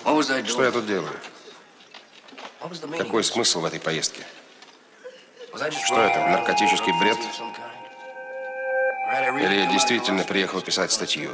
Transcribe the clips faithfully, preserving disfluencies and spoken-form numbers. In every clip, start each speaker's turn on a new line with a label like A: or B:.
A: Что я тут делаю? Какой смысл в этой поездке? Что это, наркотический бред? Или я действительно приехал писать статью?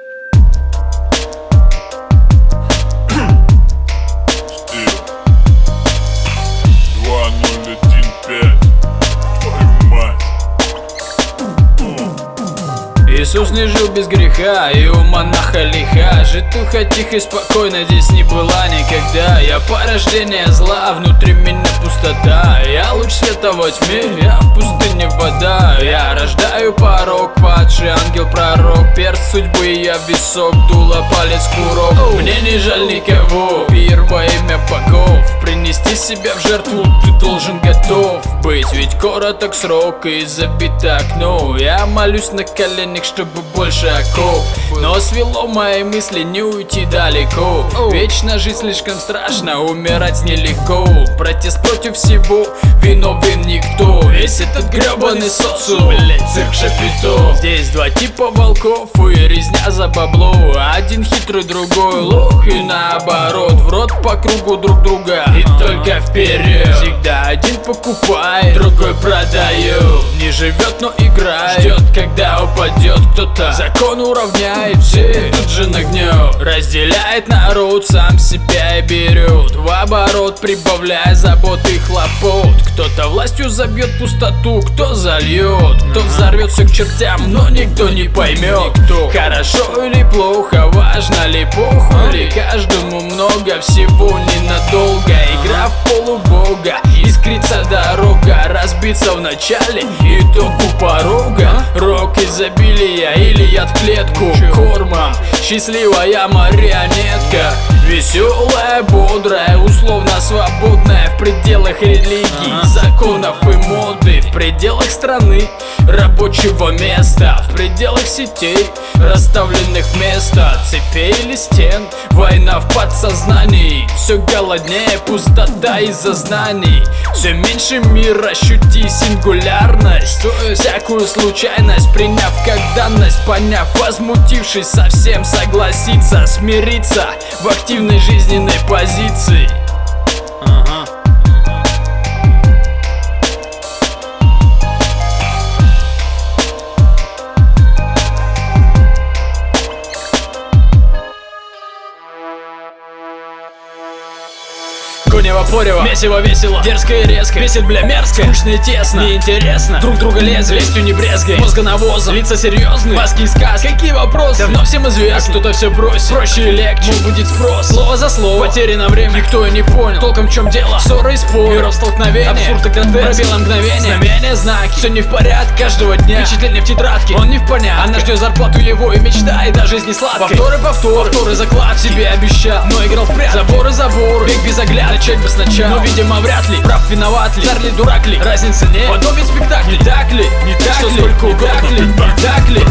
B: Иисус не жил без греха, и у монаха лиха. Житуха тихо и спокойно здесь не была никогда. Я порождение зла, внутри меня пустота. Я луч света во тьме, я в пустыне вода. Я рождаю порог, падший ангел-пророк. Перст судьбы, я висок, дуло, палец, курок. Мне не жаль никого, пир во имя богов. Принести себя в жертву ты должен готов быть. Ведь короток срок и забито окно. Я молюсь на коленях, чтобы больше оков. Но свело мои мысли не уйти далеко. Вечно жить слишком страшно, умирать нелегко. Протест против всего, виновен никто. Весь этот гребаный социум, блять, цирк Шапито. Здесь два типа волков и резня за бабло. Один хитрый, другой лох, и наоборот. В рот по кругу друг друга, и только вперед. Всегда один покупает, другой продает. Не живет, но играет, ждет, когда упадет кто-то. Закон уравняет всех, тут же нагнет. Разделяет народ, сам себя и берет. В оборот прибавляя забот и хлопот. Кто-то властью забьет пустоту, кто зальет, кто взорвется к чертям, но никто не поймет. Хорошо или плохо, важно ли похуй ли. Каждому много всего ненадолго. Игра в полубога, искрится дорога. Разбиться в начале, итог у порога. Рок изобилия или яд в клетку корма. Счастливая марионетка, веселая, бодрая, условно свободная. В пределах религий, законов и моды. В пределах страны, рабочего места. В пределах сетей, расставленных вместо цепей или стен. Война в подсознании, все голоднее, пустота из-за знаний. Все меньше мир, ощути сингулярность. Всякую случайность приняв как данность, поняв, возмутившись совсем, согласиться, смириться в активной жизненной позиции. Ага. Гонево порево, месиво весело, дерзко и резко, весит бля мерзко, скучно и тесно, неинтересно, друг друга лезли, лестью не брезгай, мозга навозом, лица серьезные, маски и сказки, какие вопросы, давно всем известно, а кто-то все бросит, проще и легче, мол будет спрос, слово за слово, потеряно время, никто и не понял, толком в чем дело, ссоры и споры, миров столкновения, абсурд и гротеск, пробело мгновение, знамения, знаки, все не в порядке, каждого дня, впечатление в тетрадке, он не в понятке, она ждет зарплату его и мечтает о жизни сладкой, повторы, повторы, повторы, заклад себе обещал, но играл в прятки, заборы, заборы, бег без огляда, начать бы сначала, но видимо вряд ли, прав виноват ли, царь ли, дурак ли, разницы нет, подобен спектакль, не так ли, не так что ли, сколько угодно, так ли, не так ли.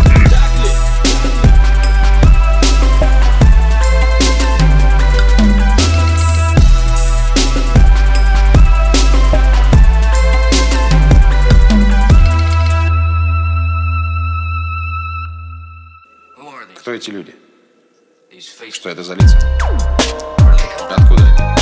A: Кто эти люди? Что это за лица? Откуда они?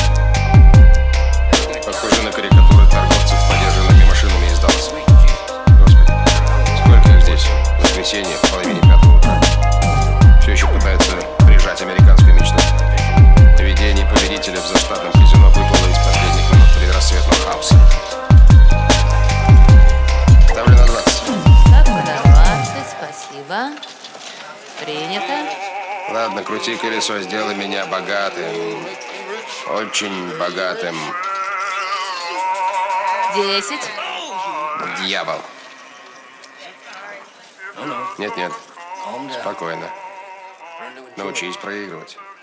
A: Похоже на карикатуры торговцев подержанными машинами из Далласа. Господи, сколько их здесь? Воскресенье, в половине пятого утра. Все еще пытаются прижать американскую мечту. Видение победителя в заштатном казино выпало из последних минут предрассветного хаоса. Ставлю на двадцать.
C: Ставка на двадцать, спасибо. Принято.
A: Ладно, крути колесо, сделай меня богатым. Очень богатым.
C: Десять.
A: Дьявол. Нет-нет. Спокойно. Научись проигрывать.